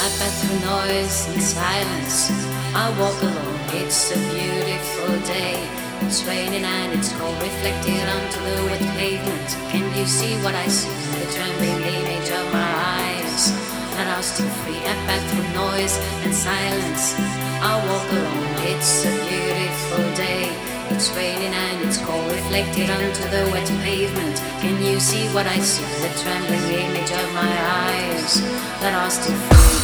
I pass through noise and silence. I walk alone, it's a beautiful day. It's raining and it's cold, reflected onto the wet pavement. Can you see what I see? The trembling image of my eyes that are still free. I pass through noise and silence. I walk alone, it's a beautiful day. It's raining and it's cold, reflected onto the wet pavement. Can you see what I see? The trembling image of my eyes that are still free.